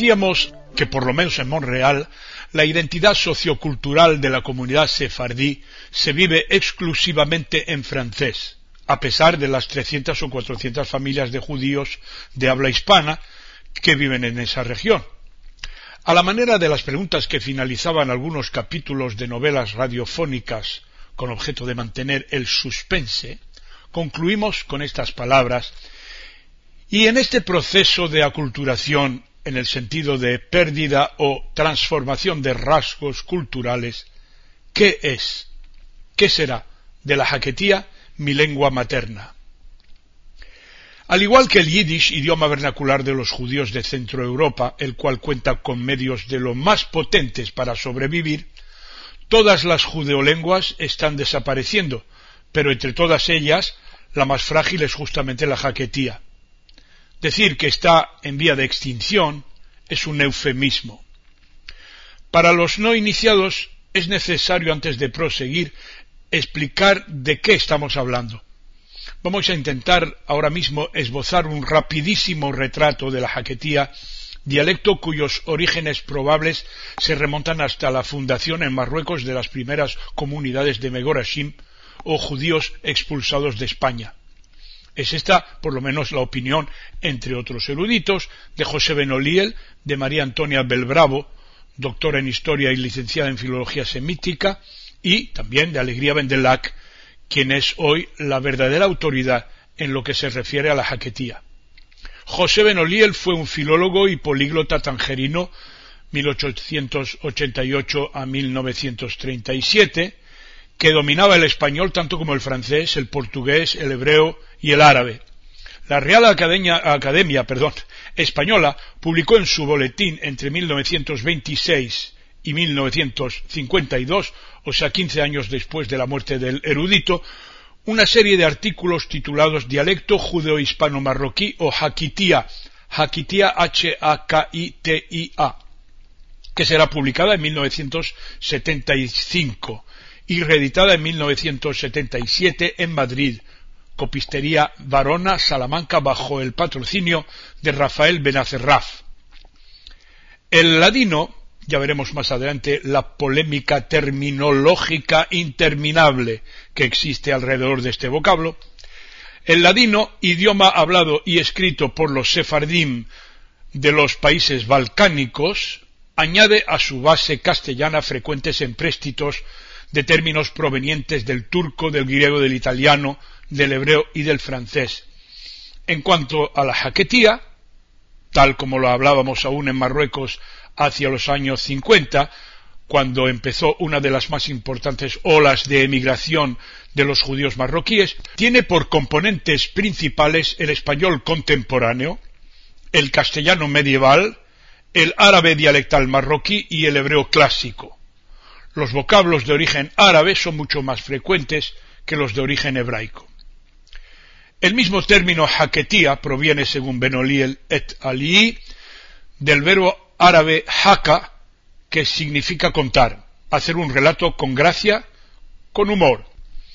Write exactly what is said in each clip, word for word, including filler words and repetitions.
Decíamos que, por lo menos en Montreal, la identidad sociocultural de la comunidad sefardí se vive exclusivamente en francés, a pesar de las trescientas o cuatrocientas familias de judíos de habla hispana que viven en esa región. A la manera de las preguntas que finalizaban algunos capítulos de novelas radiofónicas con objeto de mantener el suspense, concluimos con estas palabras: y en este proceso de aculturación, en el sentido de pérdida o transformación de rasgos culturales, ¿qué es? ¿Qué será de la jaquetía, mi lengua materna? Al igual que el yiddish, idioma vernacular de los judíos de Centro Europa, el cual cuenta con medios de lo más potentes para sobrevivir, todas las judeolenguas están desapareciendo, pero entre todas ellas, la más frágil es justamente la jaquetía. Decir que está en vía de extinción es un eufemismo. Para los no iniciados es necesario, antes de proseguir, explicar de qué estamos hablando. Vamos a intentar ahora mismo esbozar un rapidísimo retrato de la jaquetía, dialecto cuyos orígenes probables se remontan hasta la fundación en Marruecos de las primeras comunidades de Megorashim o judíos expulsados de España. Es esta, por lo menos, la opinión, entre otros eruditos, de José Benoliel, de María Antonia Belbravo, doctora en Historia y licenciada en Filología Semítica, y también de Alegría Vendelac, quien es hoy la verdadera autoridad en lo que se refiere a la jaquetía. José Benoliel fue un filólogo y políglota tangerino, mil ochocientos ochenta y ocho a mil novecientos treinta y siete, que dominaba el español tanto como el francés, el portugués, el hebreo y el árabe. La Real Academia, Academia perdón, Española publicó en su boletín entre mil novecientos veintiséis y mil novecientos cincuenta y dos, o sea, quince años después de la muerte del erudito, una serie de artículos titulados Dialecto judeo-hispano-marroquí o Jaquitía, Jaquitía H A K I T I A, que será publicada en mil novecientos setenta y cinco y reeditada en mil novecientos setenta y siete en Madrid, Copistería Varona, Salamanca, bajo el patrocinio de Rafael Benacerraf. El ladino, ya veremos más adelante la polémica terminológica interminable que existe alrededor de este vocablo. El ladino, idioma hablado y escrito por los sefardim de los países balcánicos, añade a su base castellana frecuentes empréstitos de términos provenientes del turco, del griego, del italiano, del hebreo y del francés. En cuanto a la jaquetía, tal como lo hablábamos aún en Marruecos hacia los años cincuenta, cuando empezó una de las más importantes olas de emigración de los judíos marroquíes, tiene por componentes principales el español contemporáneo, el castellano medieval, el árabe dialectal marroquí y el hebreo clásico. Los vocablos de origen árabe son mucho más frecuentes que los de origen hebraico. El mismo término jaquetía proviene, según Benoliel et al. del verbo árabe haka, que significa contar, hacer un relato con gracia, con humor.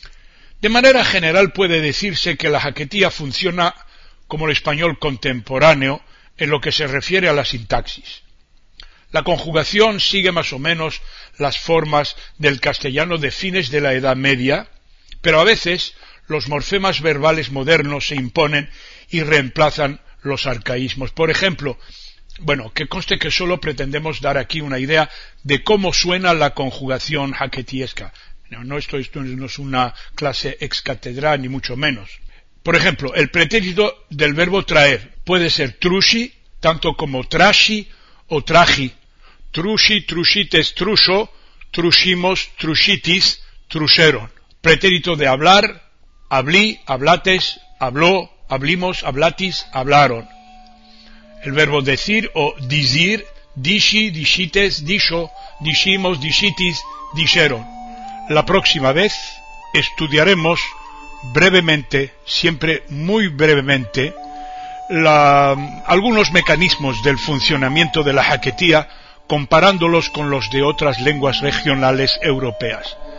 De manera general puede decirse que la jaquetía funciona como el español contemporáneo en lo que se refiere a la sintaxis. La conjugación sigue más o menos las formas del castellano de fines de la Edad Media, pero a veces los morfemas verbales modernos se imponen y reemplazan los arcaísmos. Por ejemplo, bueno, que conste que solo pretendemos dar aquí una idea de cómo suena la conjugación jaquetiesca. No, no esto, esto no es una clase ex cátedra, ni mucho menos. Por ejemplo, el pretérito del verbo traer puede ser trushi, tanto como trashi o traji. Trushi, trushites, truso, trushimos, trushitis, truseron. Pretérito de hablar, hablí, hablates, habló, hablimos, hablatis, hablaron. El verbo decir o dizir, dishi, dishites, disho, dishimos, dishitis, dijeron. La próxima vez estudiaremos brevemente, siempre muy brevemente, la, algunos mecanismos del funcionamiento de la jaquetía, comparándolos con los de otras lenguas regionales europeas.